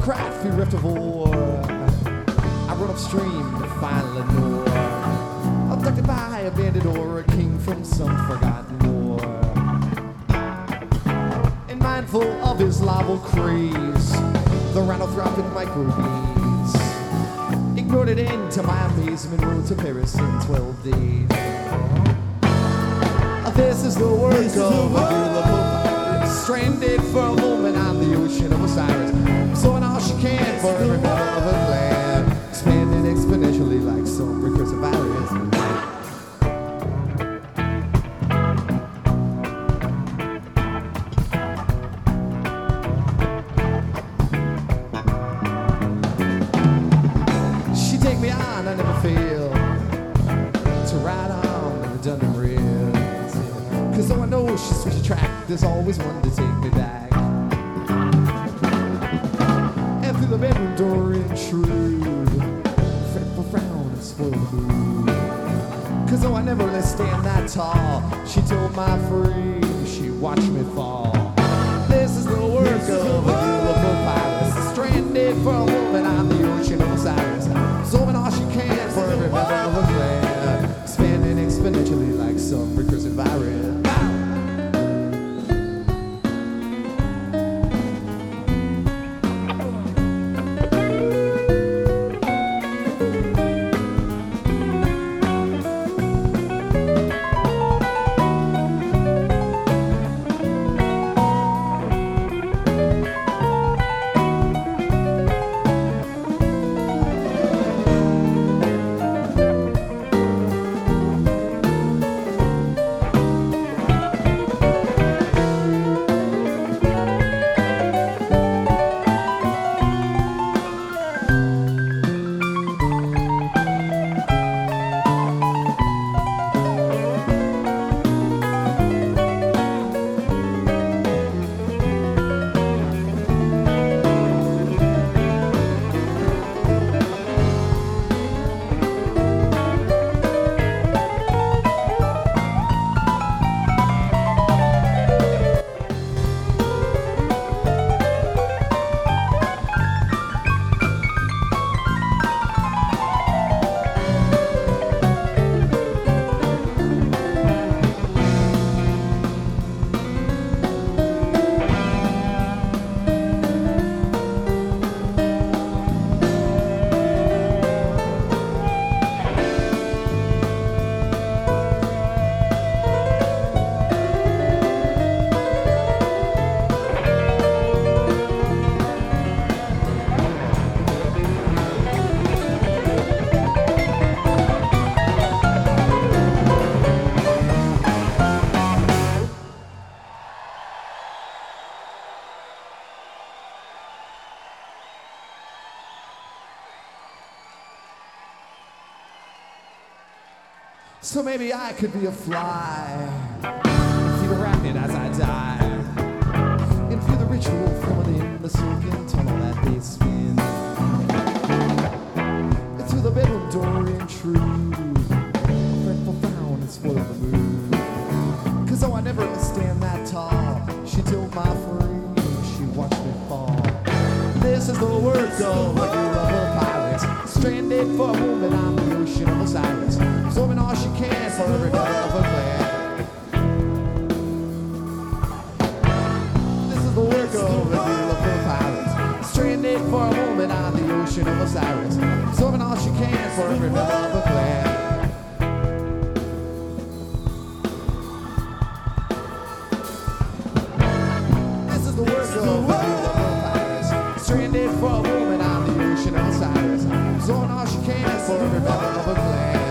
crafty rift of war. I run upstream to find Lenore, abducted by a bandit or a king from some forgotten war. And mindful of his larval craze, the rattle-throbbing microbeads ignored it into my amazement, rode to Paris in 12 days. This is the work of a beautiful pirate, stranded for a moment on the ocean of Osiris, absorbing all she can for every metal of her land, expanding exponentially like some recursive virus. She take me on, I never fail to ride on the redundant rails. Cause though I know she switched track, there's always one to take me back. And through the bedroom door intrude, fretful frown and spoil the mood. Cause though I never let stand that tall, she told my frame she watched me fall. This is the work of a beautiful pirate, stranded for a moment on the ocean of Osiris, absorbing all she can for every member of her clan, expanding exponentially like some recursive virus. So maybe I could be a fly, feed a arachnid as I die, and feel the ritual flowing in the silken tunnel that they spin. And through the bedroom door intrude, a fretful frown and spoil the mood. Cause though I never stand that tall, she told my frame she watched me fall. This is the work of a beautiful pirate, stranded for a moment on the ocean of Osiris, absorbing all she can for every member of her clan. This is the work of a beautiful pirate, stranded for a moment on the ocean of Osiris, absorbing all she can for every member of her clan. This is the work of a beautiful pirate, stranded for a moment on the ocean of Osiris, absorbing all she can for every member of her clan.